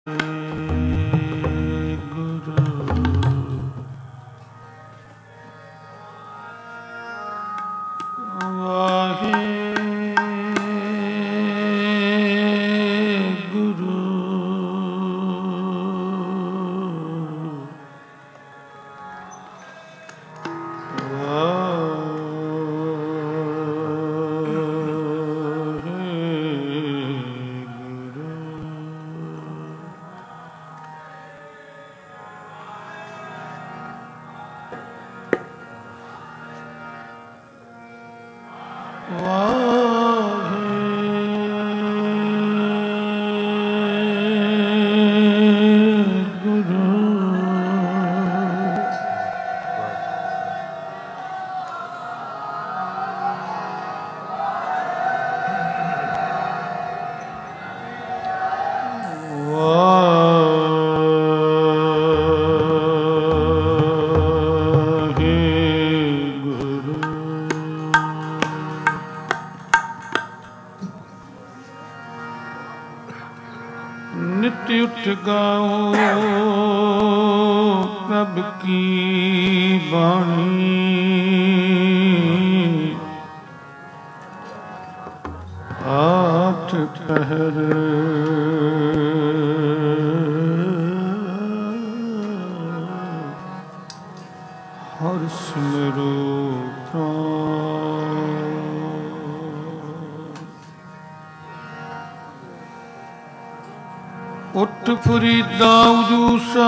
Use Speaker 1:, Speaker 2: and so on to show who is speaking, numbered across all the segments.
Speaker 1: ਫਰੀਦਾ ਉਜੂਸਾ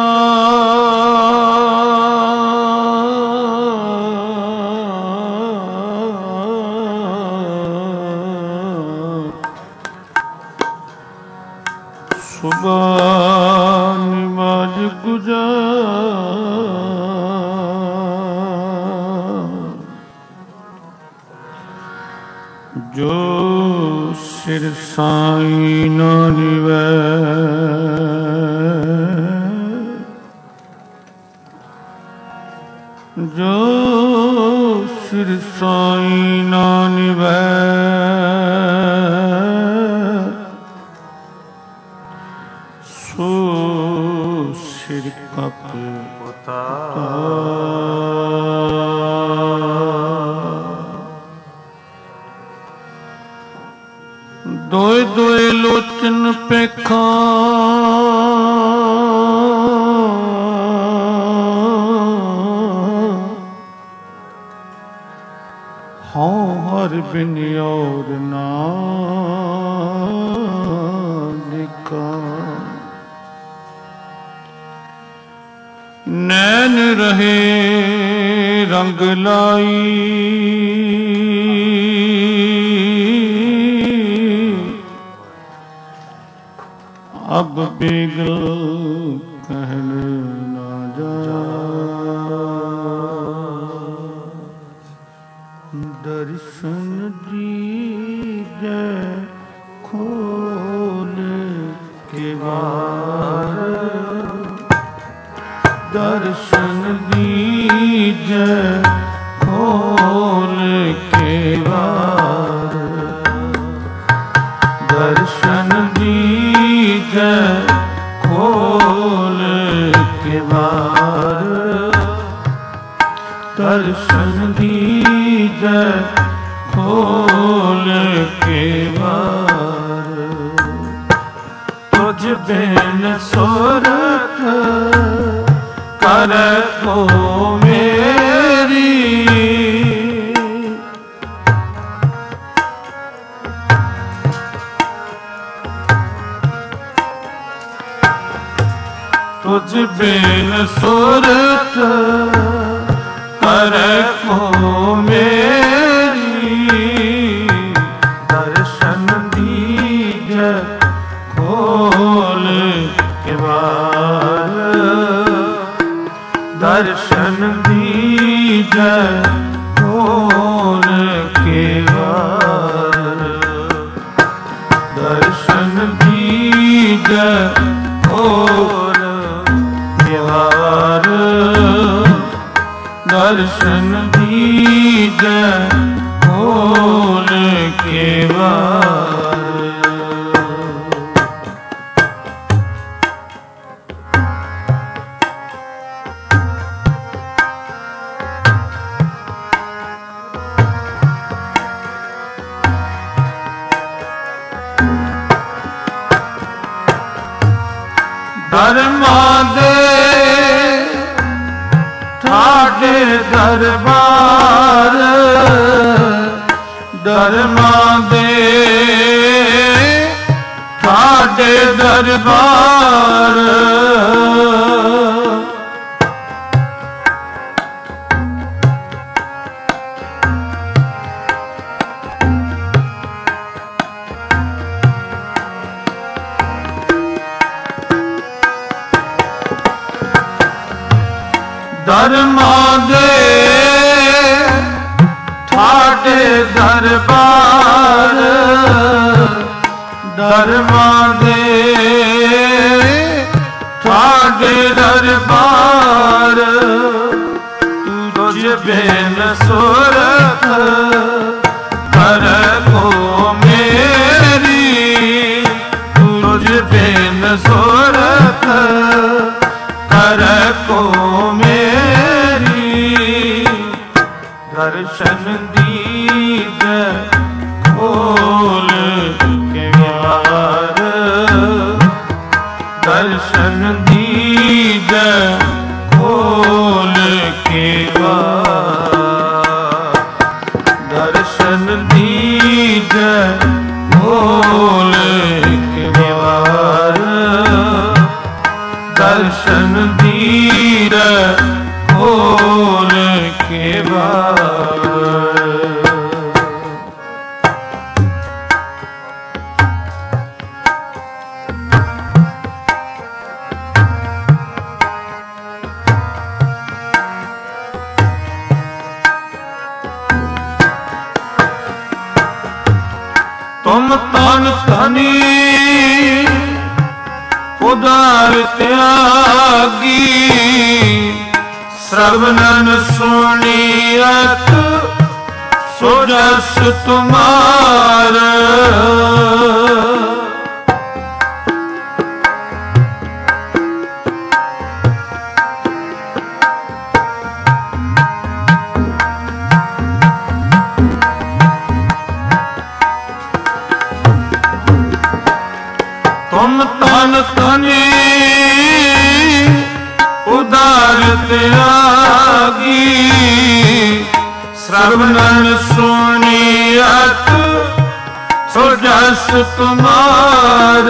Speaker 1: ਸੁਬਹ ਨਮਾਜ਼ ਗੁਜ਼ਾਰ ਜੋ ਸਿਰ ਸਾਈਂ ਨਾ ਨਿਵੈ ਜੋ ਸਿਰ ਸਾਈਂ ਨਾ ਨਿਵੈ ਸੋ ਸਿਰ ਕਪ ਦੋਏ ਦੋਏ ਲੋਚਨ ਪੇਖਾਂ ਹਰ ਬਿਨ ਔਰ ਨਾ ਦੇਖਾ ਨੈਣ ਰਹੇ ਰੰਗ ਲਾਈ ਅਬ ਬਿਗਲ ਕਹਿਣ ਨਾ ਜਾ ਦਰਸ਼ਨ ਦੀਜੈ ਖੋਲ ਕੇ ਵਾਰ ਦਰਸ਼ਨ ਦੀਜੈ ਖੋਲ ਕੇ ਵਾਰ ਦਰਸ਼ਨ ਦੀਜੈ ਖੋਲ ਕੇ ਵਾਰ ਦਰਸ਼ਨ ਦੀਜੈ ਖੋਲ ਕੇ ਵਾਰ ਤੁਝ ਬਿਨ ਸੁਰਤ ਕਰੈ ਕੋ ਮੇਰੀ ਤੁਝ ਬਿਨ ਸੁਰਤ ਕਰੈ ਕੋ ਮੇਰੀ ਦਰਸ਼ਨ ਦੀਜੈ ਖੋਲ ਕੇ ਵਾਰ ਦਰਸ਼ਨ ਦੀਜੈ ਖੋਲ ਕੇ ਵਾਰ ਦਰਸ਼ਨ ਦੀਜੈ ਖੋਲ ਕੇ ਵਾਰ ਦਰਸ਼ਨ ਦੀਜੈ ਖੋਲ ਕੇ ਵਾਰ ਧਰਮਾਂ ਦੇ ਠਾਡੇ ਦਰਬਾਰ, ਧਰਮਾਂ ਦੇ ਠਾਡੇ ਦਰਬਾਰ। ਧਰਮਾਂ ਦੇ ਠਾਡੇ ਦਰਬਾਰ, ਧਰਮਾਂ ਦੇ ਠਾਡੇ ਦਰਬਾਰ। ਤੁਝ ਬਿਨ ਸੁਰਤ ਕਰ ਕੋ ਮੇਰੀ, ਤੁਝ ਬਿਨ ਸੁਰਤ ਕਰ ਕੋ ਦਰਸ਼ਨ ਦੀਦ ਖੋਲ ਕੇ ਵਾਰ, ਦਰਸ਼ਨ ਦੀਦ ਖੋਲ ਕੇ ਵਾਰ, ਦਰਸ਼ਨ ਦੀਦ ਖੋਲ ਕੇ ਵਾਰ, ਦਰਸ਼ਨ ਦੀਦ ਖੋਲ ਕੇ ਵਾਰ। ਤੁਮ ਤਨ ਧਨੀ ਉਦਾਰ ਤਿਆਗੀ, ਸਰਵਨਨ ਸੁਣੀਅਤ ਸੋ ਜਸ ਤੁਮਾਰ। ਤੁਮ ਤਨ ਧਨੀ ਉਦਾਰ ਤਿਆਗੀ, ਸਰਵਨਨ ਸੁਣੀਅਤ ਸੋ ਜਸ ਤੁਮਾਰ।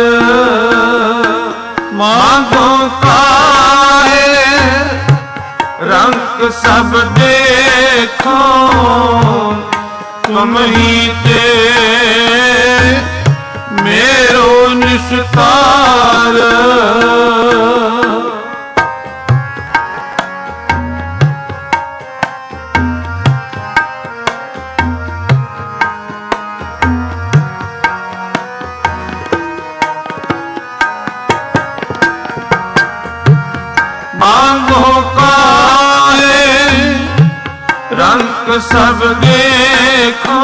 Speaker 1: ਮਾਂਗੋ ਕਾਹੇ ਰੰਗ ਸਭ ਦੇਖੋ, ਤੁਮ ਹੀ ਤੇ मेरो निस्तार। मांगो काहे रंग सब देखो,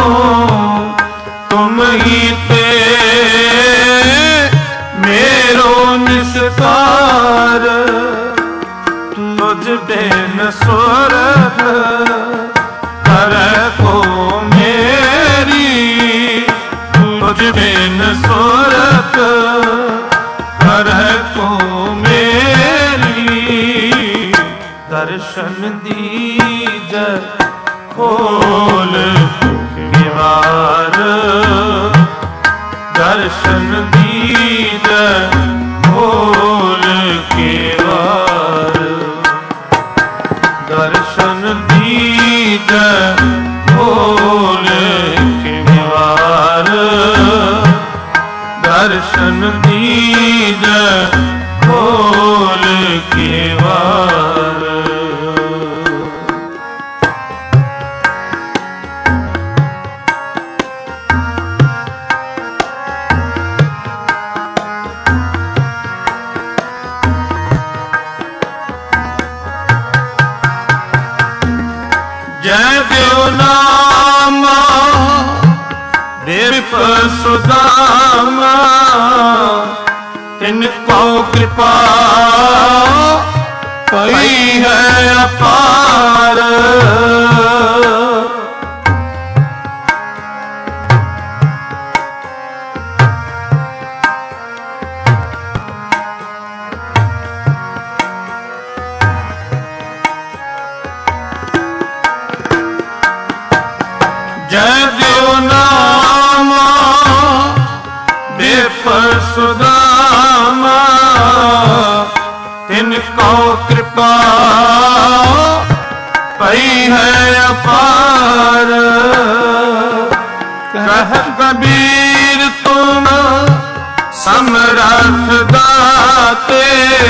Speaker 1: तुम ही ते मेरो निस्तार। तुझ बिन सुरत करे को मेरी, तुझ बिन सुरत करे को मेरी। दर्शन दीज खोल किवार, दर्शन दीज खोल किवार, दर्शन दीज खोल किवार, दर्शन दीज खोल किवार। जय देव नामा देव सुदामा, तिनको कृपा पई है अपार। सुदामा तिनको कृपा पई है अपार। कह कबीर तुम समर्थ दाते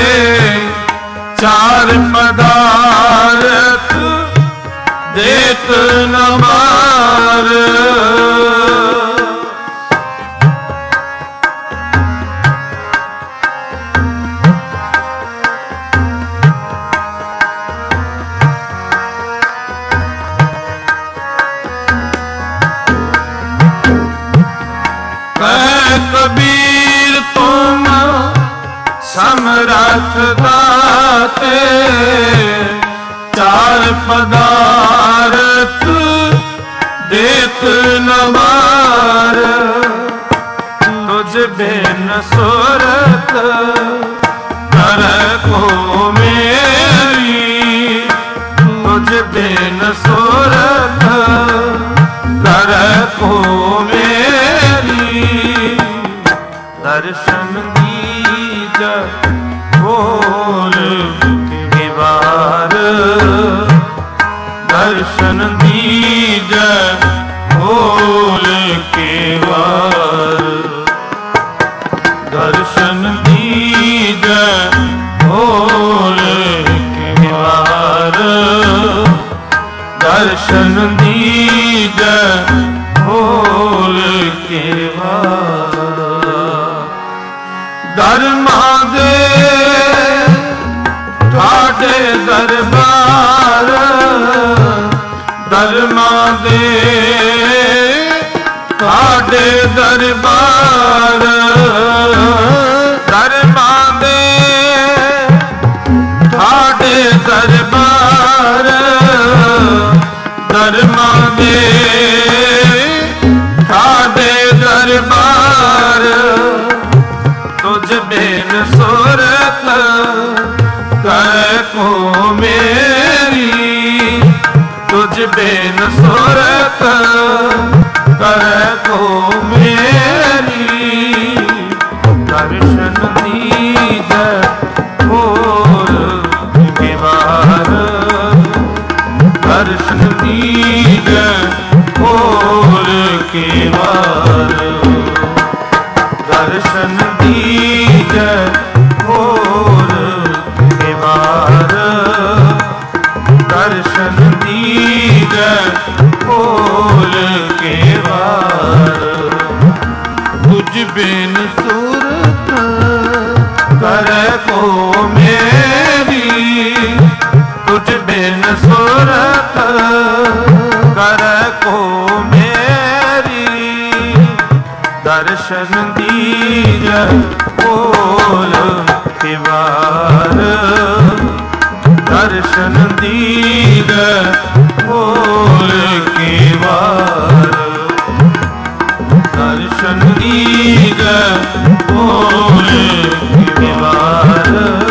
Speaker 1: चार पदार्थ देत न मार। कबीर तुम समर्थ दाते चार पदार्थ देत न मार। तुझ बिन सुरत कर को मेरी, तुझ बिन सुरत कर को मेरी। दर्शन दीज खोल के बार, दर्शन दीज खोल के बार। दर्शन दीज खोल के बार, दर्शन दीज खोल के बार। धर्मा दे ठाटे दरबार, धर्मा दे ठाटे दरबार। धर्मा दे ठाटे दरबार, धर्मा दे ठाटे दरबार। तुझ बिन सुरत कर को मेरी, तुझ बिन सुरत कर को मेरी। दर्शन दीज खोल के बार, दर्शन दीज खोल के बार। दर्शन दीज खोल के बार, दर्शन दीज खोल के बार। तुझ बिन सुरत कर को मेरी, तुझ बिन सुरत कर को मेरी। दर्शन दीज खोल के बार, दर्शन दीज खोल के बार। दर्शन दीज खोल के बार,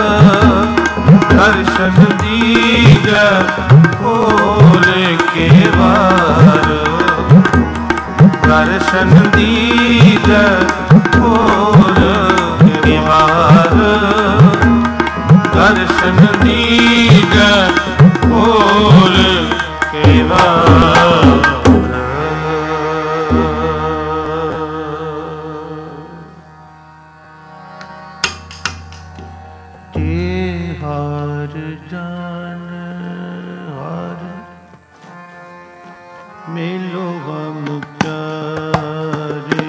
Speaker 1: दर्शन दीज खोल के बार। दर्शन दीज खोल के बार, दर्शन दीज खोल के बार। हार जान हार मिलो हम प्यारे,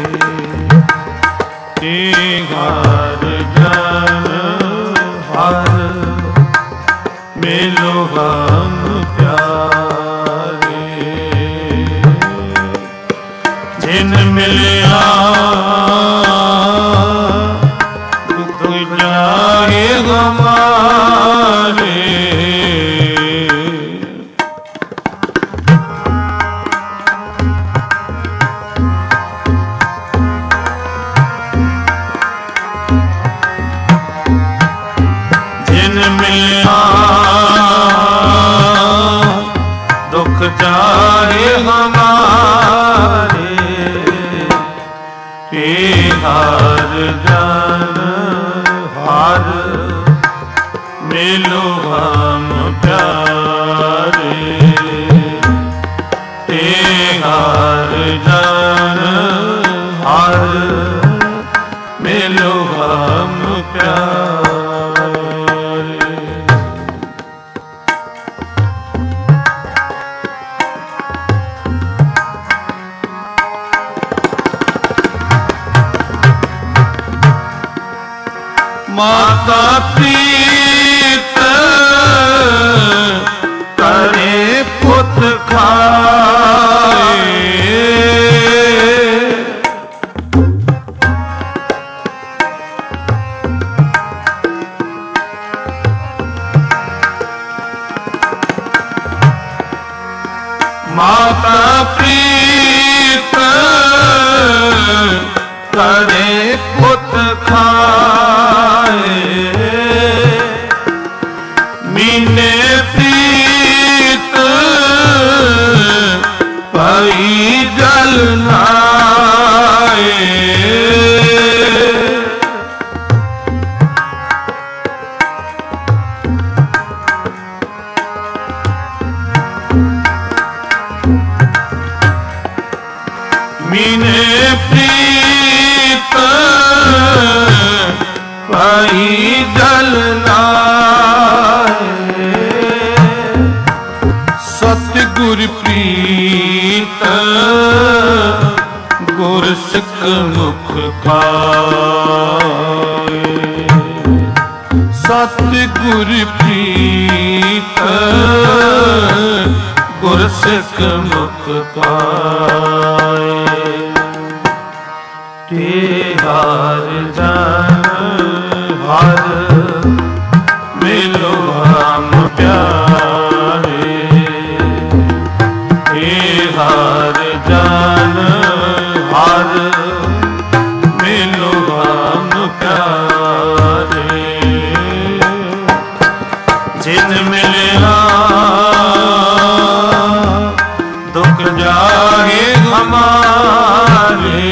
Speaker 1: हार जान हार मिलो हम प्यारे। जिन मिलिया दुख जाए हमारे, दुख जाए हमारे। हार ਜਨ ਹਰ ਮਿਲੋ ਹਮ ਪਿਆਰੇ ਤੇ ਹਰ ਜਨ ਹਰ ਮਿਲੋ ਹਮ ਪਿਆਰੇ। ਮਾਤਾ ਪ੍ਰੀਤ ਕਰੇ ਪੁੱਤ ਖਾਏ ਮਾਤਾ ਪ੍ਰੀਤ ਕਰੇ ਪੁੱਤ ਖਾਏ ਮੀਨੇ ਪ੍ਰੀਤ ਭਾਈ ਜਲ ਨਾਏ ਮੀਨੇ ਪ੍ਰੀਤ ਭਾਈ ਜਲ ਨਾਏ ਸਤਿਗੁਰ ਪ੍ਰੀਤ ਗੁਰ ਸਿੱਖ ਮੁਖ ਖਾਏ ਸਤਿਗੁਰ ਪ੍ਰੀਤ ਗੁਰ ਸਿੱਖ ਮੁਖ ਖਾਏ ਤੇ ਹਰ ਜਨ ਹਰ ਮਿਲੋ ਹਮ ਪਿਆਰੇ ਤੇ ਹਰ ਜਨ ਹਰ ਮਿਲੋ ਹਮ ਪਿਆਰੇ ਜਿਨ ਮਿਲਿਆ ਦੁਖ ਜਾਏ ਹਮਾਰੇ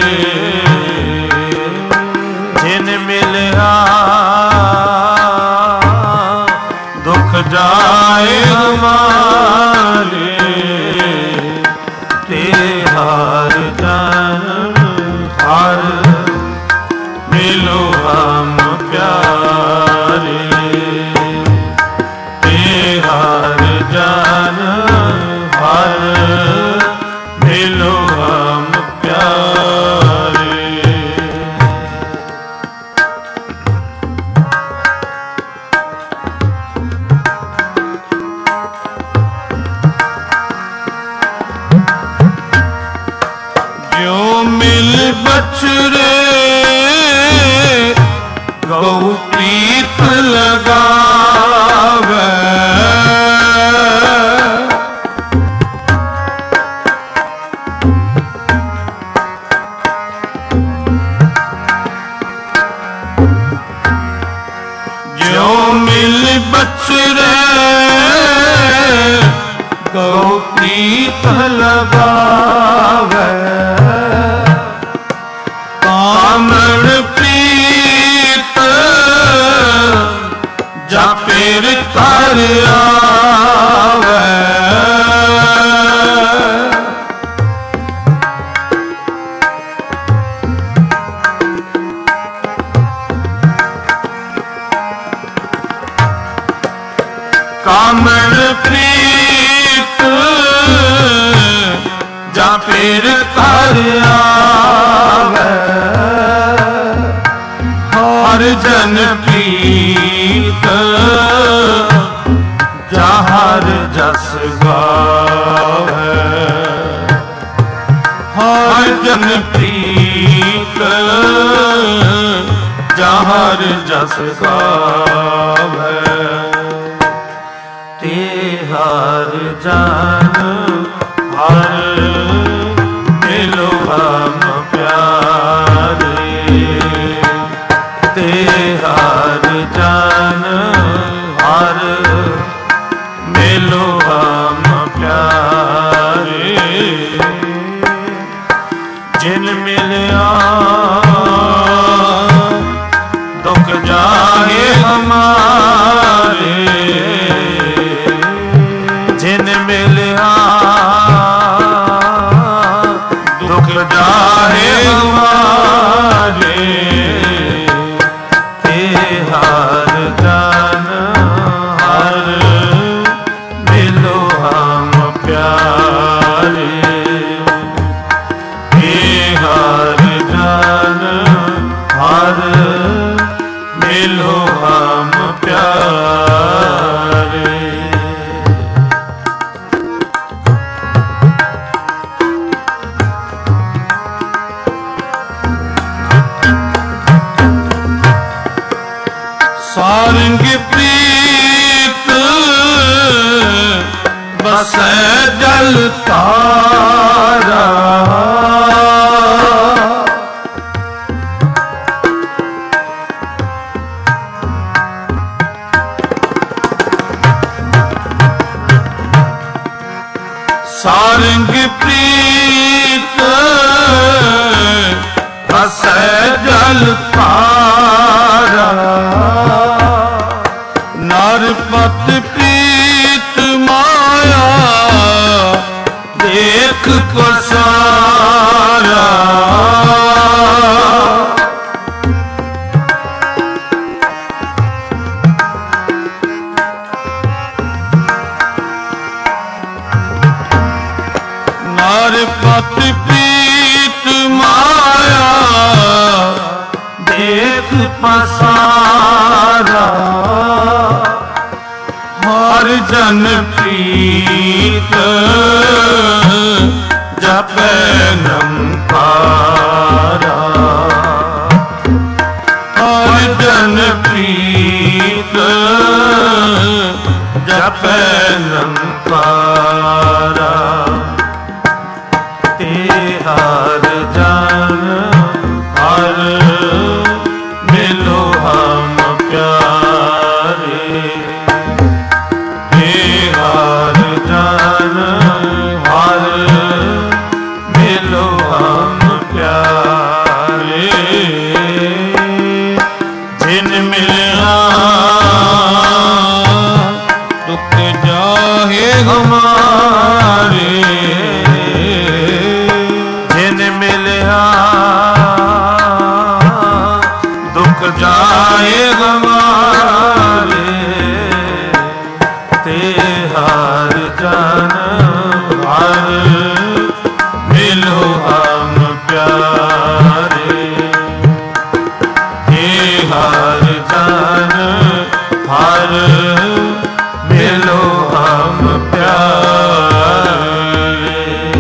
Speaker 1: ਜਿਨ ਮਿਲਿਆ ਦੁਖ ਜਾਏ ਹਮਾਰੇ ਤੇ ਹਰ ਜਨ ਹਰ ਮਿਲੋ ਹਮ ਪਿਆਰੇ ਤੇ ਹਰ ਜਨ ਹਰ ਮਿਲੋ ਹਮ ਪਿਆਰੇ। ਜੋ ਮਿਲ ਬਛੜੇ ਗਊ ਪ੍ਰੀਤ ਲਗਾਵੇ ਜੋ ਮਿਲ ਬਛੜੇ ਗਊ ਪ੍ਰੀਤ ਲਗਾਵੇ ਕਾਮਣ ਪ੍ਰੀਤ ਜਾ ਪੇਰ ਕਰ ਆਵੇ ਕਾਮਣ ਪ੍ਰੀਤ ਜਾ ਪੇਰ ਕਰ ਆਵੇ ਹਰ ਜਨ ਪ੍ਰੀਤ ਜਾ ਹਰ ਜਸ ਗਾਵੇ ਹਰ ਜਨ ਪ੍ਰੀਤ ਜਾ ਹਰ ਜਸ ਗਾਵੇ ਤੇ ਹਰ ਜਨ ਹਰ ਮਿਲੋ ਹਮ ਪਿਆਰੇ ਤੇ ਹਰ ਜਨ ਹਰ ਮਿਲੋ ਹਮ ਪਿਆਰੇ ਜਿਨ ਮਿਲਿਆ हमारे जिन मिलिया दुख जाहे हमारे ते हर जन हर मिलो हम प्यारे ते हर जन हर मिलो हम प्यारे। सारंग प्रीत बसै जल तारा सारंग प्रीत बसै जल तारा नरपत प्रीत माया देख पसारा नरपत प्रीत माया देख पसारा हर जन प्रीत जपै नमकारा हर जन प्रीत जपै नमकारा ते हर जन हर मिलो हम प्यारे ते हर जन हर मिलो हम प्यारे जिन मिलिया दुख जाहे हमारे जिन मिलिया दुख जाए हमारे ते हर जन हर मिलो हम प्यारे ते हर जन हर मिलो हम प्यारे।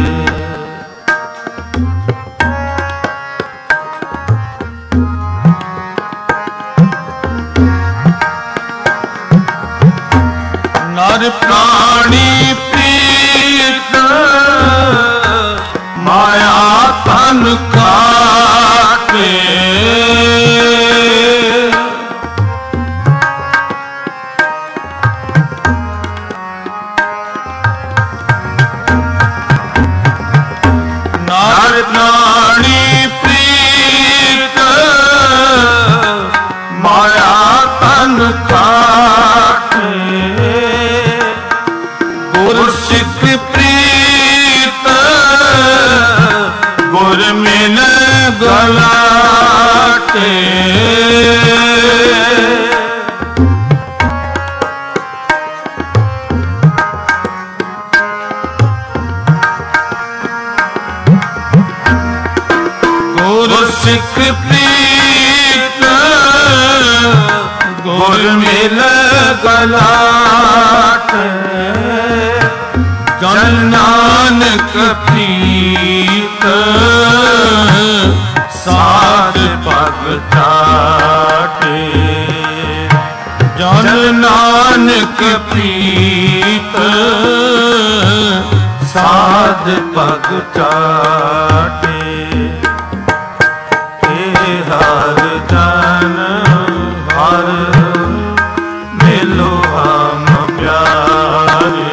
Speaker 1: नर प्राणी प्रीत माया तन काटे नर प्राणी प्रीत माया तन काटे गुर सिख प्रीत गुर मिल गलाटे गुर सिख प्रीत गुर मिल गलाटे जन नानक प्रीत साध पग चाटे जन नानक प्रीत साध पग चाटे हर जन हर मिलो हम प्यारे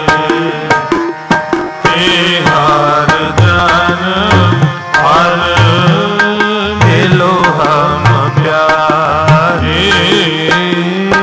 Speaker 1: हर जन हर मिलो हम प्यारे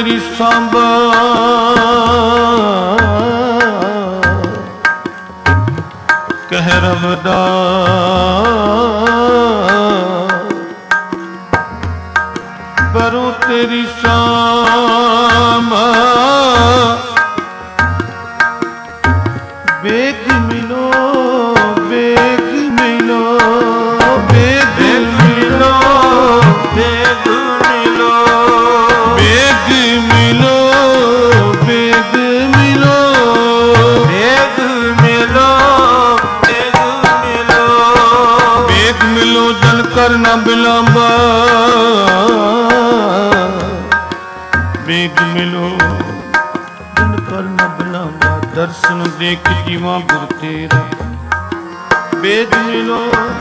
Speaker 2: ਤੇਰੀ ਸਾਂਭਾ ਕਹਿ ਰਵਿਦਾਸ ਬਰੂ ਤੇਰੀ ਸਾਂਭਾ ਵੇਗ ਮਿਲੋ ਵੇਗ ਮਿਲੋ ਵੇਗ ਮਿਲੋ
Speaker 1: ਵੇਗ ਮਿਲੋ
Speaker 2: ਵੇਗ ਮਿਲੋ ਵੇਗ ਮਿਲੋ
Speaker 1: ਵੇਗ ਮਿਲੋ ਵੇਗ ਮਿਲੋ
Speaker 2: ਵੇਗ ਮਿਲੋ ਜਨ ਕਰ ਨਾ ਬਿਲੰਬਾ ਵੇਗ ਮਿਲੋ ਜਨ ਕਰ ਨਾ ਬਿਲੰਬਾ ਦਰਸ਼ਨ ਦੇਖ ਜੀਵਾਂ ਗੁਰ ਤੇਰਾ ਵੇਗ ਮਿਲੋ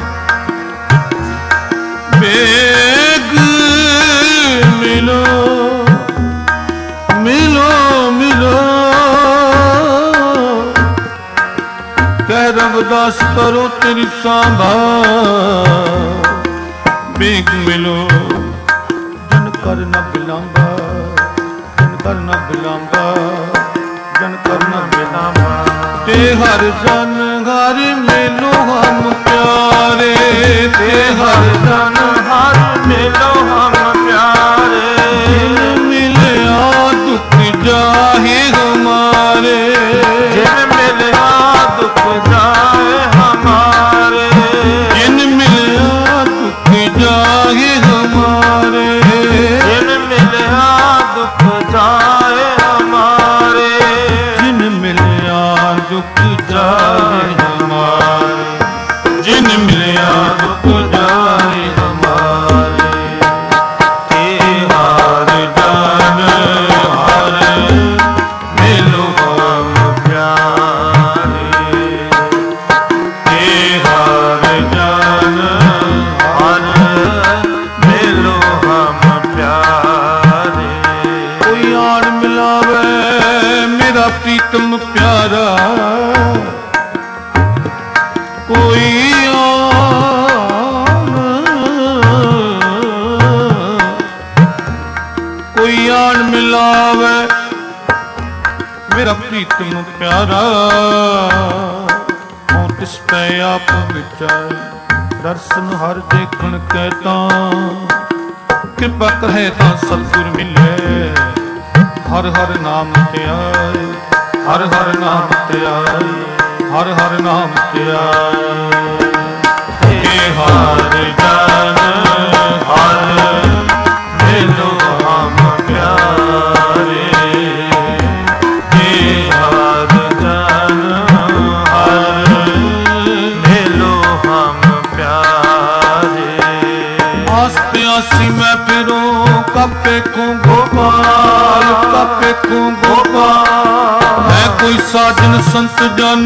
Speaker 2: ਵੇਗ ਮਿਲੋ ਮਿਲੋ ਮਿਲੋ ਕਹਿ ਰਵਿਦਾਸ ਕਰੋ ਤੇਰੀ ਸਾਂਭਾ ਵੇਗ ਮਿਲੋ ਜਨ ਕਰ ਨਾ ਬਿਲੰਬਾ ਜਨ ਕਰ ਨਾ ਬਿਲੰਬਾ ਜਨ ਕਰ ਨਾ ਬਿਲੰਬਾ ਤੇ ਹਰ ਜਨ ਹਰ ਮਿਲੋ ਹਮ ਪਿਆਰੇ ਤੇ ਹਰ ਜਨ
Speaker 1: ਹਰ ਮਿਲੋ ਹਮ ਪਿਆਰੇ
Speaker 2: ਜਿਨ ਮਿਲਿਆ ਦੁਖ ਜਾਹੇ ਹਮਾਰੇ
Speaker 1: ਜਿਨ ਮਿਲਿਆ ਦੁਖ ਜਾਏ ਹਮਾਰੇ
Speaker 2: ਜਿਨ ਮਿਲਿਆ ਦੁਖ ਜਾਹੇ ਹਮਾਰੇ
Speaker 1: ਜਿਨ ਮਿਲਿਆ ਦੁਖ ਜਾਏ ਹਮਾਰੇ
Speaker 2: ਜਿਨ ਮਿਲਿਆ ਦੁਖ ਜਾਹੇ ਹਮਾਰੇ ਜਿਨ ਮਿਲਿਆ ਦੁਖ ਜਾਹੇ ਹਮਾਰੇ
Speaker 1: ਤੇ ਹਰ ਜਨ ਹਰ ਮਿਲੋ ਹਮ ਪਿਆਰੇ ਤੇ ਹਰ ਜਨ ਹਰ ਮਿਲੋ ਹਮ ਪਿਆਰੇ
Speaker 2: ਕੋਈ ਆਣ ਮਿਲਾਵੇ ਮੇਰਾ ਪ੍ਰੀਤਮ ਪਿਆਰਾ ਕੋਈ ਆਣ ਮਿਲਾਵੇ ਮੇਰਾ ਪ੍ਰੀਤਮ ਪਿਆਰਾ ਹਉ ਤਿਸ ਪੈ ਆਪ ਵਿਚਾਰ ਦਰਸ਼ਨ ਹਰ ਦੇਖਣ ਕੈ ਤਾਂ ਕਿਰਪਾ ਕਰੇ ਤਾਂ ਸਤਿਗੁਰ ਮਿਲੇ ਹਰ ਹਰ ਨਾਮ ਧਿਆਏ ਹਰ ਹਰ ਨਾਮ ਧਿਆਏ ਹਰ ਹਰ ਨਾਮ ਧਿਆਏ
Speaker 1: ਤੇ ਹਰ ਜਨ ਹਰ ਮਿਲੋ ਹਮ ਪਿਆਰੇ ਤੇ ਹਰ ਜਨ ਹਰ ਮਿਲੋ ਹਮ ਪਿਆਰੇ
Speaker 2: ਆਸ ਪਿਆਸੀ ਮੈਂ ਫਿਰੋ ਕਾਪੇ ਕੋ ਗੋਪਾਲ ਕਾਪੇ ਕੋ ਗੋਪਾਲ ਹੈ ਕੋਈ ਸਾਜਨ ਸੰਤ ਜਨ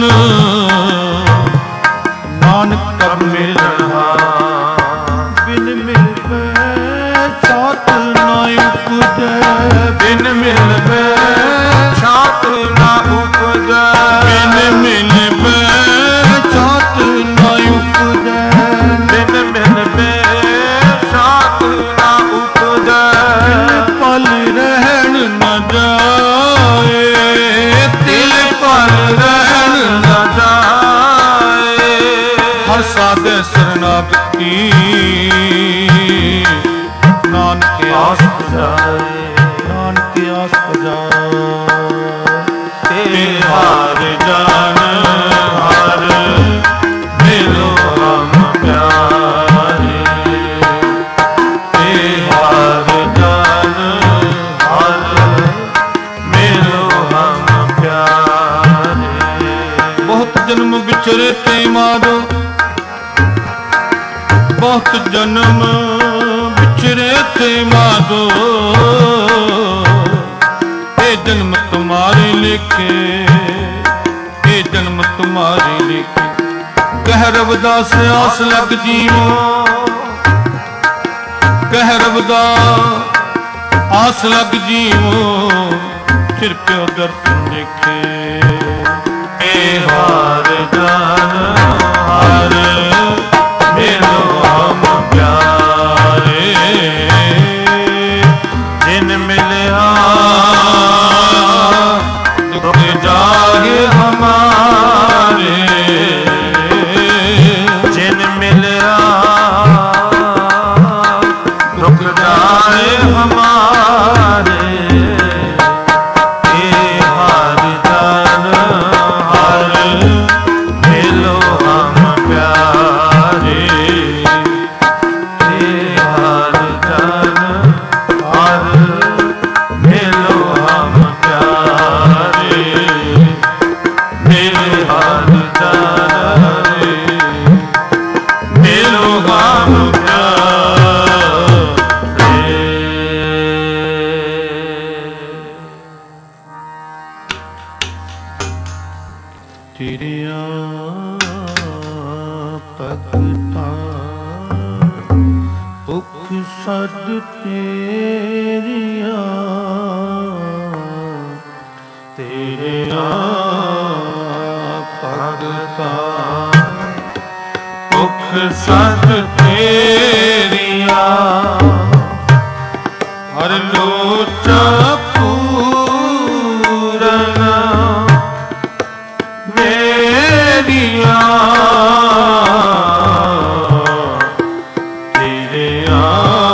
Speaker 2: ਨਾਨਕ ਕਬ ਮਿਲਣਾ ਬਿਨ ਮਿਲਵੇ ਸਾਥ ਨਾ ਉਪਜੈ
Speaker 1: ਬਿਨ ਮਿਲਵੇ ਛਾਤ ਨਾ ਉਪਜੈ
Speaker 2: ਬਿਨ ਮਿਲਵੇ ਸਾਥ ਨਾ ਉਪਜੈ
Speaker 1: ਬਿਨ ਮਿਲਵੇ ਛਾਤ ਨਾ ਉਪਜੈ
Speaker 2: ਪਲ ਰਹਿਣ ਨ ਜਾਏ
Speaker 1: ਦਿਲ ਪਰ ਰਹਿਣ ਨ ਜਾਏ
Speaker 2: ਹਰ ਸਾਧੇ ਸਰਨਾਗਤੀ ਨਾਨਕ ਆਸ
Speaker 1: ਜਾਏ
Speaker 2: ਨਾਨਕ ਆਸ ਪਜਾਏ
Speaker 1: ਤੇ ਹਰ ਜਨ ਹਰ ਮਿਲੋ ਹਮ ਪਿਆਰੇ ਤੇ ਹਰ ਜਨ ਹਰ ਮਿਲੋ ਹਮ ਪਿਆਰੇ
Speaker 2: ਬਹੁਤ ਜਨਮ ਵਿਚਰੇ ਤੇ ਮਾਰੋ ਬਹੁਤ ਜਨਮ ਵਿਚਰੇ ਤੇ ਮਾਰੋ ਇਹ ਜਨਮ ਤੁਮਾਰੇ ਲਿਖੇ ਇਹ ਜਨਮ ਤੁਮਾਰੇ ਲਿਖੇ ਕਹਿ ਰਵਿਦਾਸ ਆਸ ਲਗ ਜੀਵੋ ਕਹਿ ਰਵਿਦਾਸ ਆਸ ਲਗ ਜੀਵੋ ਫਿਰ ਪਿਓ ਦਰਸ਼ਨ ਦੇਖੇ
Speaker 1: ਇਹ ਹਰ ਜਨ ਹਰ ਮਿਲੋ ਹਮ ਪਿਆਰੇ ਜਿਨ ਮਿਲਿਆ
Speaker 2: ਭੁਖ ਸਦ ਤੇਰੀਆਂ ਤੇਰੀਆਂ ਭਗਤਾਂ ਭੁਖ ਸਦ ਤੇਰੀਆਂ ਹਰ ਲੋਚਾ ਪੂਰਨ ਮੇਰੀਆਂ ਤੇਰੀਆਂ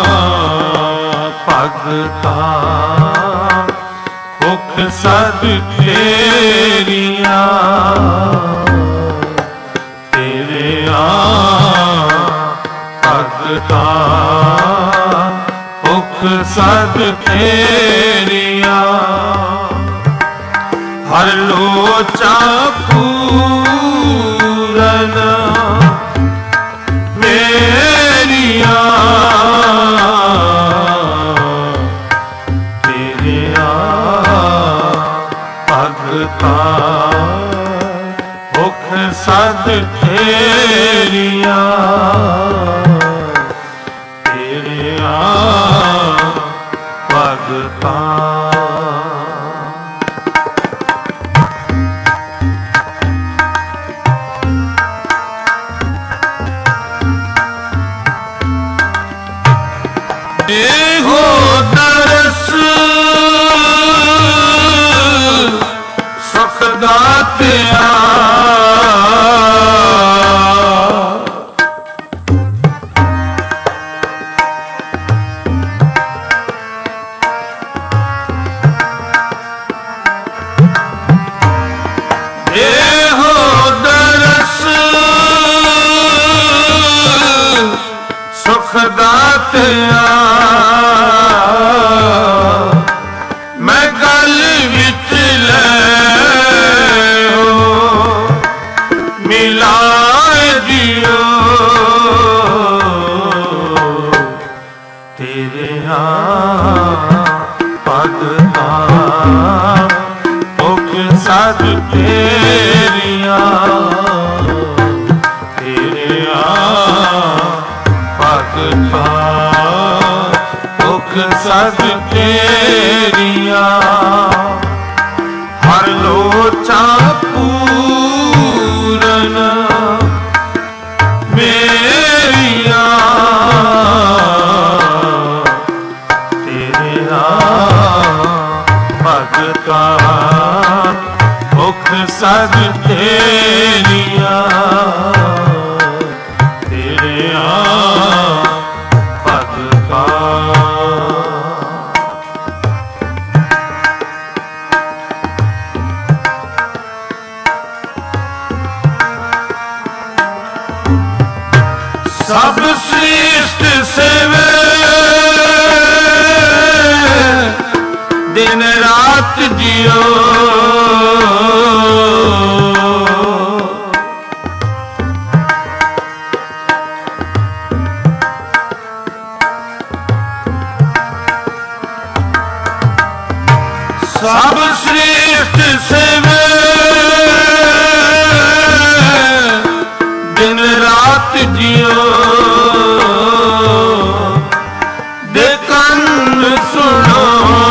Speaker 2: ਭਗਤਾਂ ਭੁਖ ਸਦ ਤੇਰੀਆਂ ਤੇਰੀਆਂ ਭਗਤਾਂ ਭੁਖ ਸਦ ਤੇਰੀਆਂ ਹਰ ਲੋਚਾ ਪੂਰਨ ਮੇਰੀਆਂ ਤੇਰੀਆਂ ਭਗਤਾਂ ਭੁਖ ਸਦ ਤੇਰੀਆਂ ਤੇਰੀਆਂ ਭਗਤਾਂ ਇਹੋ ਦਰਸ ਸੁਖ ਦਾਤਿਆ ਇਹੋ ਦਰਸ ਸੁਖ ਦਾਤਿਆ ਮੈਂ ਗਲ ਵਿੱਚ ਲੈਓ ਮਿਲਾਏ ਦਿਓ ਤੇਰੀਆਂ ਭਗਤਾਂ ਭੁਖ ਸਦ ਤੇਰੀਆਂ ਤੇਰੀਆਂ ਭਗਤਾਂ ਭੁਖ ਸਦ ਤੇਰੀਆਂ ਹਰ ਲੋਚਾ ਪੂਰਨ ਮੇਰੀਆਂ ਤੇਰੀਆਂ ਭਗਤਾਂ ਭੁਖ ਸਦ ਤੇਰੀਆਂ ਤੇਰੀਆਂ ਭਗਤਾਂ ਸਭ ਸ੍ਰਿਸ਼ਟ ਸੇਵੇ ਦਿਨ ਰਾਤ ਜਿਉ ਸਭ ਸ੍ਰਿਸ਼ਟ ਸੇਵੇ ਦਿਨ ਰਾਤ ਜਿਉ ਦੇ ਕੰਨ ਸੁਣੋ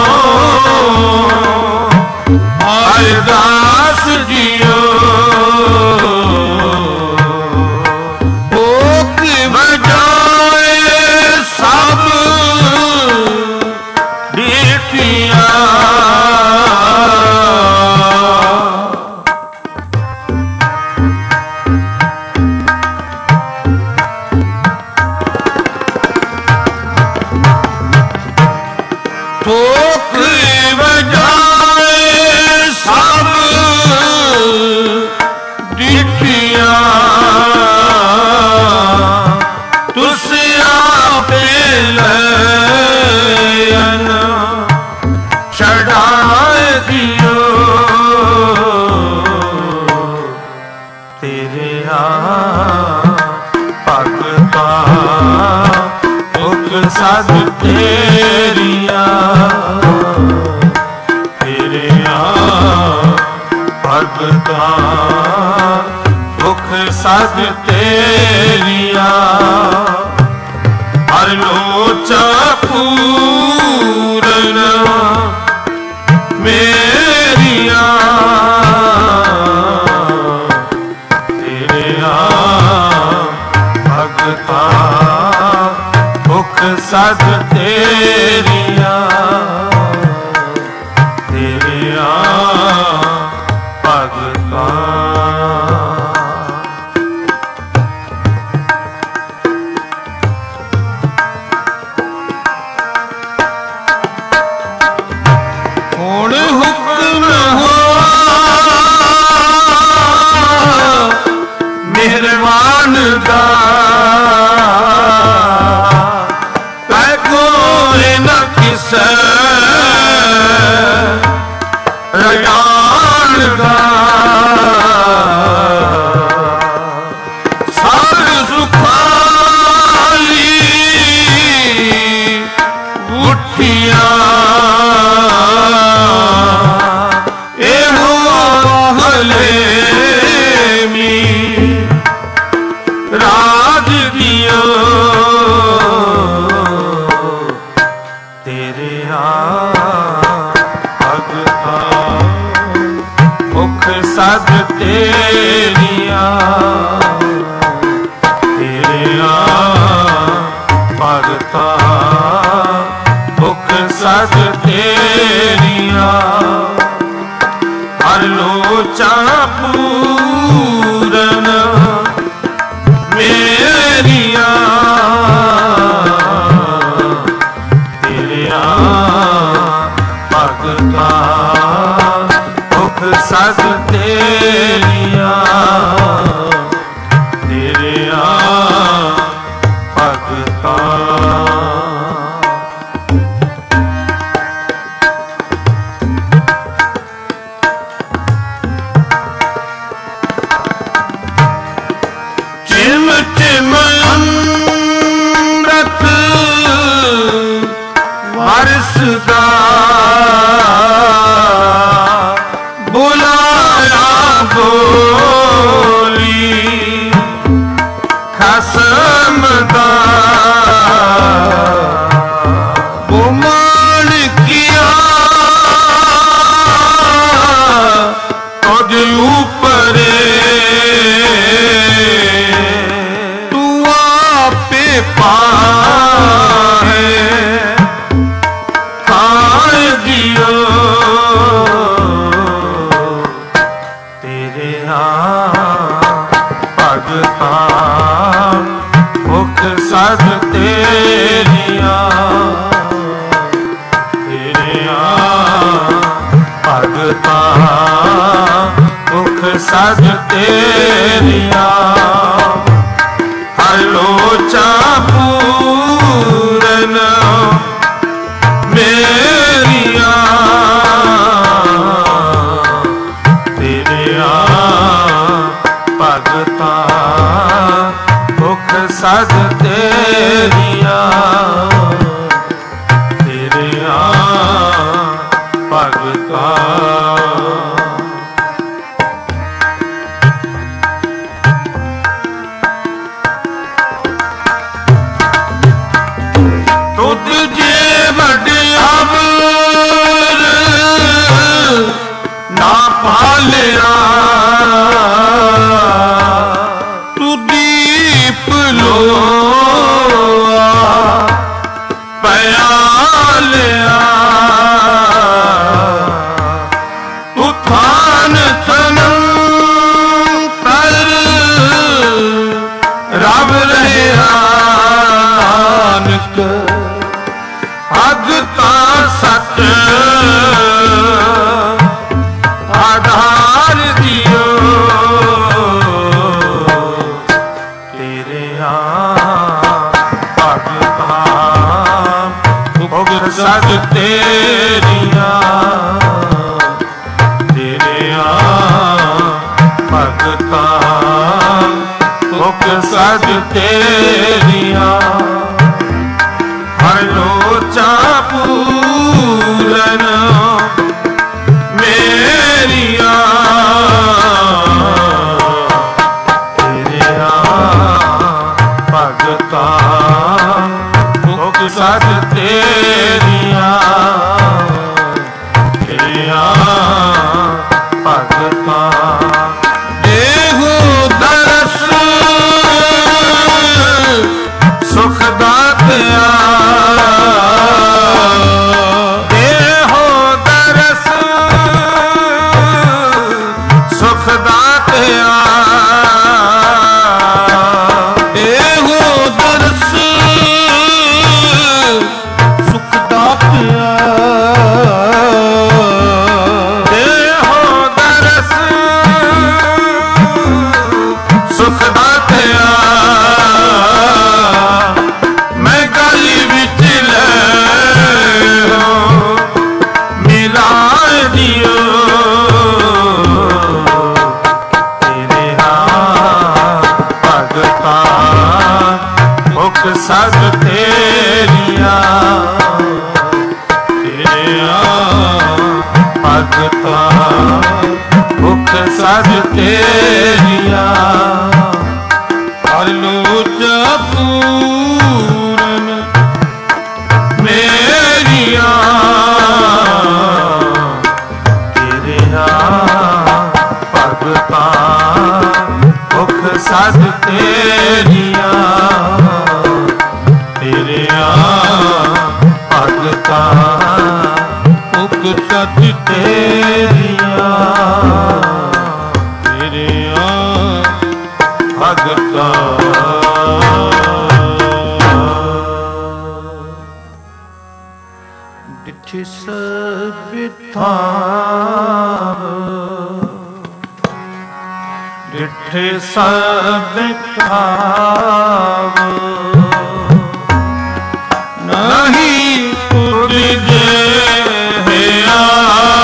Speaker 2: ਅਰਦਾਸ ਜਿਉ ਭੋਗ ਵਜਾਏ ਸਭ ਦੇਖੀਆਂ ਭੋਗ ਵਜਾਏ ਸਭ ਦੇਖੀਆਂ ਤੁਸੀਂ ਆਪੇ ਲੈਨ ਛਡਾਏ ਦਿਓ ਤੇਰੀਆਂ ਭਗਤਾਂ ਭੁਖ ਸਦ ਤੇਰੀਆਂ ਤੇਰੀਆਂ ਭਗਤਾਂ ਭੁਖ
Speaker 1: ਸਦ ਤੇਰੀਆਂ ਹਰ ਲੋਚਾ ਪੂਰਨ ਮੇਰੀਆਂ ਤੇਰੀਆਂ ਭਗਤਾ ਮੁਖ ਸਦ ਤੇਰੀਆਂ ਤੇਰੀਆਂ ਭਗਤਾ ਸਦ ਤੇਰੀਆਂ ਤੇਰੀਆਂ ਭਗਤਾ ਮੁਖ ਸਦ ਤੇਰੀਆਂ ਹਰ ਲੋਚਾ ਪੂਰਨ ਮੇਰੀਆਂ ਤੇਰੀਆਂ ਭਗਤਾ ਮੁਖ ਸਦ ਤੇਰੀਆਂ ਤੇਰੀਆਂ ਭਗਤਾ ਚਿਮ ਚਿਮ ਅੰਮ੍ਰਿਤ ਵਰਸਦਾ ਬੋਲੀ ਖਸਮ ਦਾ ਗੁਮਾਨ ਕੀਆ ਤੁਝ ਉਪਰੇ ਤੂੰ ਆਪੇ ਪਾਹੇ ਖਾਣ ਦਿਓ ਭਗਤਾ ਮੁਖ ਸਦ ਤੇਰੀਆਂ ਤੇਰੀਆਂ ਭਗਤਾ ਮੁਖ ਸਦ ਤੇਰੀਆਂ ਹਰ ਲੋਚਾ ਪੂਰਨ ਮੇਰੀਆਂ ਤੇਰੀਆਂ ਭਗਤਾ ਮੁਖ ਸਦ ਤੇਰੀਆਂ ਤੇਰੀਆਂ ਭਗਤਾ ਤੁਧ ਜੇ ਵਡਿਆਵਰ ਨਾ ਪਾਲਿਆ ਪਿਆਲਿਆ ਤੂੰ ਥਾਨ ਤਨੰ ਪਰ ਰਬ ਰਿਹਾ ਨਾਨਕ ਭਗਤਾ ਸਤ ਆਧਾਰ ਦਿਓ ਸਦ ਤੇਰੀਆਂ ਤੇਰੀਆਂ ਭਗਤਾ ਮੁਖ ਸਦ ਤੇਰੀਆਂ ਹਰ ਲੋਚਾ ਪੂਰਨ ਮੇਰੀਆਂ ਭਗਤਾਂ ਮੁਖ ਸਦ ਤੇਰੀਆਂ ਤੇਰੀਆਂ ਭਗਤਾਂ
Speaker 2: ਇਹੋ ਦਰਸ
Speaker 1: ਸੁਖ ਦਾਤਿਆ ਇਹੋ ਦਰਸ ਸੁਖ ਦਾਤਿਆ
Speaker 2: ਇਹੋ ਦਰਸ ਸੁਖ ਦਾਤਿਆ
Speaker 1: ਇਹੋ ਦਰਸ ਸੁਖ ਦਾਤਿਆ ਮੈਂ ਗਲੀ ਵਿੱਚ ਲੈ ਮਿਲਾ ਦਿਓ ਤੇਰੇ ਭਗਤਾਂ ਮੁਖ ਸਦ ਤੇਰੀਆਂ ਤੇਰੀਆਂ ਭਗਤਾਂ ਮੁਖ ਸਦ ਤੇਰੀਆਂ
Speaker 2: ਹਰ ਲੋਚਾ ਪੂਰਨ
Speaker 1: ਮੇਰੀਆਂ ਤੇਰੀਆਂ ਭਗਤਾਂ ਮੁਖ ਸਦ ਤੇਰੀਆਂ ਤੇਰੀਆਂ ਭਗਤਾਂ
Speaker 2: ਮੁਖ ਸਤ
Speaker 1: ਤੇਰੀਆਂ
Speaker 2: ਤੇਰੀਆਂ
Speaker 1: ਭਗਤਾਂ
Speaker 2: ਡਿਠੇ ਸਭ
Speaker 1: ਥਾਂ ਡਿਠੇ ਸਭ ਥਾਂ ਨਹੀਂ ਤੁਧ ਜਿਹਾ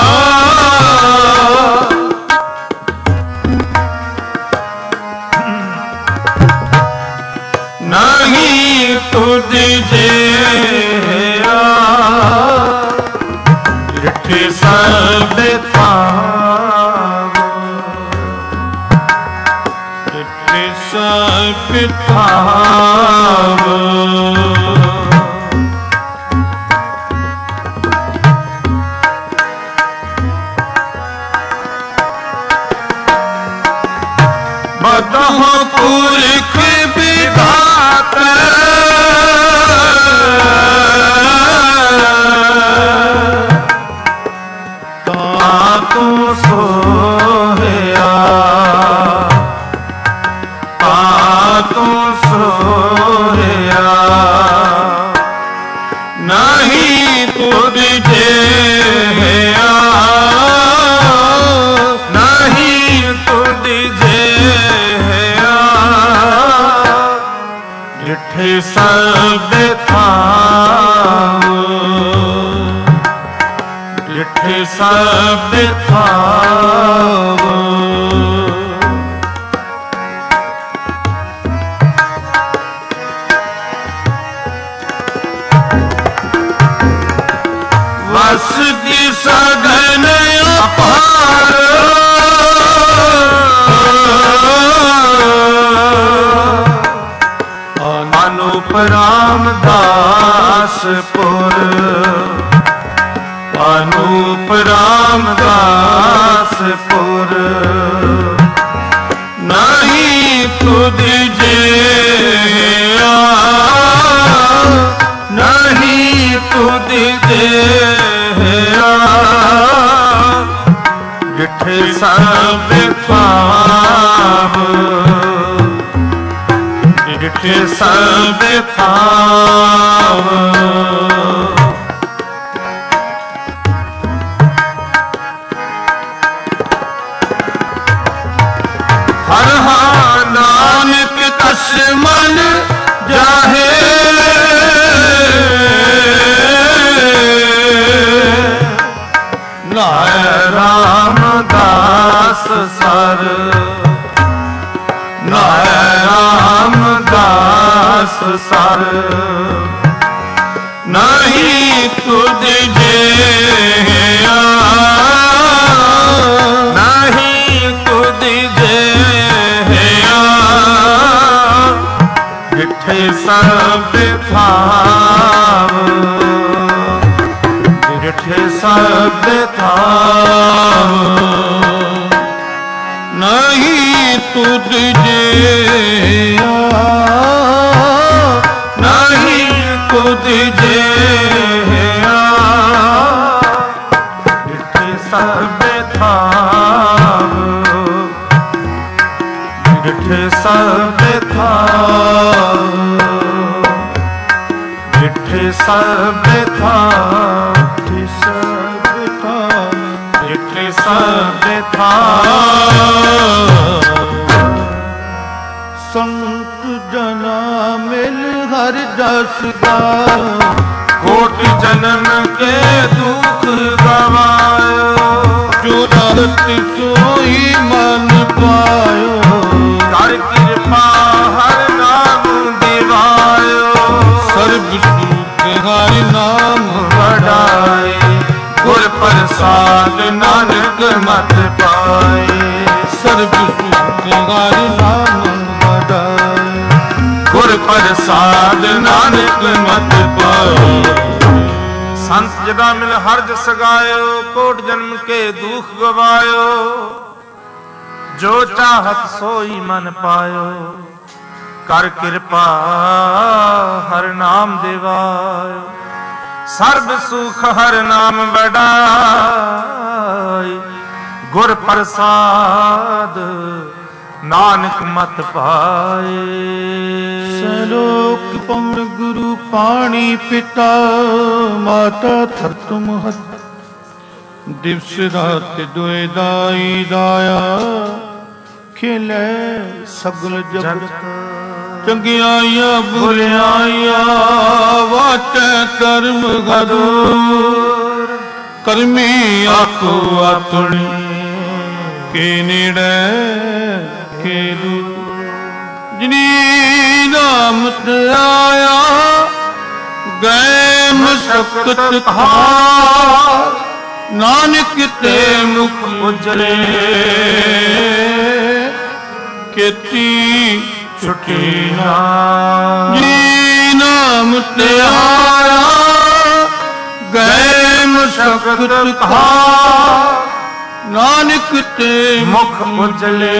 Speaker 1: ਨਹੀਂ ਤੁਧ ਜਿਹਾ ਡਿਠੇ ਸਭ ਥਾਂ
Speaker 2: ਡਿਠੇ ਸਭ
Speaker 1: ਥਾਂ ਬਦਹ ਪੁਰਖ ਵਿਧਾਤਾ ਤਾ ਤੂੰ ਸੋਹਿਆ ਤਾ ਤੂੰ ਸੋਹਿਆ ਨਹੀਂ ਤੁਧ ਜਿਹਾ ਨਹੀਂ ਤੁਧ ਜਿਹਾ ਡਿਠੇ ਸਭ ਥਾਂ ਡਿਠੇ ਸਭ ਥਾਂ ਵਸ ਦੀ ਸਗਨ ਅਪਾਰ ਅਨੂਪ ਰਾਮਦਾਸਪੁਰ ਅਨੂਪ ਰਾਮਦਾਸਪੁਰ ਨਹੀਂ ਤੁਧ ਜਿਹਾ ਨਹੀਂ ਤੁਧ ਜਿਹਾ ਡਿਠੇ ਸਭ ਥਾਂ ਡਿਠੇ ਸਭ ਥਾਂ ਹਰ ਹਾਂ ਨਾਨਕ ਕਸ ਮਨ ਜਾਹੇ ਨਾਇ ਰਾਮਦਾਸ ਸਰ ਨਾਇ ਰਾਮਦਾਸ ਸਰ ਨਹੀਂ ਤੁਧ ਜਿਹਾ ਨਹੀਂ ਤੁਧ ਜਿਹਾ ਡਿਠੇ ਸਭ ਥਾਵ ਡਿਠੇ ਸਭ ਥਾਵ
Speaker 2: ਨਹੀਂ ਤੁਧ ਜਿਆ
Speaker 1: ਨਹੀਂ ਤੁਧ ਜਿਆ ਡਿਠੇ ਸਭ ਥਾਵ ਡਿਠੇ ਸਭ ਥਾਵ ਡਿਠੇ ਸਭ ਥਾਵ ਡਿਠੇ ਸਭ ਥਾਵ
Speaker 2: ਸੰਤ ਜਨਾ ਮਿਲ ਹਰ ਜਸ ਗਾਇਓ
Speaker 1: ਕੋਟ ਜਨਮ ਕੇ ਦੁਖ ਗਵਾਇਓ
Speaker 2: ਜੋ ਰਤ ਸੋਈ ਮਨ ਪਾਇਓ
Speaker 1: ਕਰ ਕਿਰਪਾ ਹਰ ਨਾਮ ਦਿਵਾਇਓ
Speaker 2: ਸਰਬ ਸੁਖ ਹਰ ਨਾਮ
Speaker 1: ਵਡਾਏ ਗੁਰ ਪ੍ਰਸਾਦ ਨਾਨਕ ਮਤ ਪਾਏ
Speaker 2: ਸਰਬ ਸੁਖ ਹਰ ਨਾਮ ਵਡਾਏ
Speaker 1: ਗੁਰ ਪ੍ਰਸਾਦ ਨਾਨਕ ਮਤ ਪਾਏ ਸੰਤ ਜਦਾ ਮਿਲ ਹਰ ਜਸ ਗਾਇਓ ਕੋਟ ਜਨਮ ਕੇ ਦੁਖ ਗਵਾਇਓ ਜੋ ਚਾਹਤ ਸੋਈ ਮਨ ਪਾਇਓ ਕਰ ਕਿਰਪਾ ਹਰ ਨਾਮ ਦਿਵਾਇਓ ਸਰਬ ਸੁਖ ਹਰ ਨਾਮ ਵਡਾਈ ਗੁਰ ਪ੍ਰਸਾਦ ਨਾਨਕ ਮਤ ਪਾਏ
Speaker 2: ਸਲੋਕ ਪਵਨ ਗੁਰੂ ਪਾਣੀ ਪਿਤਾ ਮਾਤਾ ਧਰਤ ਮਹਤ ਦਿਵਸ ਰਾਤ ਦੁਇ ਦਾਈ ਦਾਇਆ ਖੇਲੇ ਸਗਲ ਜਗਤ ਚੰਗਿਆਈਆਂ ਬੁਰਿਆਈਆਂ ਵਾਟੇ ਕਰਮ ਗਦੂਰ ਕਰਮੀ ਆਖੋ ਆਪਣੀ ਕੇ ਨੇੜੇ ਕੇ ਦੂਰ ਜਿਨੀ ਨਾਮ ਤੇ ਆਇਆ ਗਏ ਮਸਕਤ ਹਾਰ ਨਾਨਕ ਤੇ ਮੁਖ ਉਜਲੇ ਕੀਤੀ ਛੁਟੀ ਨਾ ਜੀ ਨਾਮ ਤੇ ਆਇਆ ਗਏ ਮਸਕਤ ਹਾਰ ਨਾਨਕ ਤੇ
Speaker 1: ਮੁਖ ਉਜਲੇ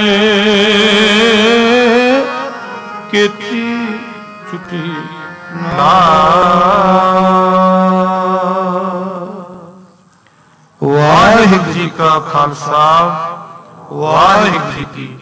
Speaker 2: ਕੀਤੀ ਛੁਟੀ ਨਾ
Speaker 1: ਵਾਹਿਗੁਰੂ ਜੀ ਕਾ ਖਾਲਸਾ ਵਾਹਿਗੁਰੂ ਜੀ ਕੀ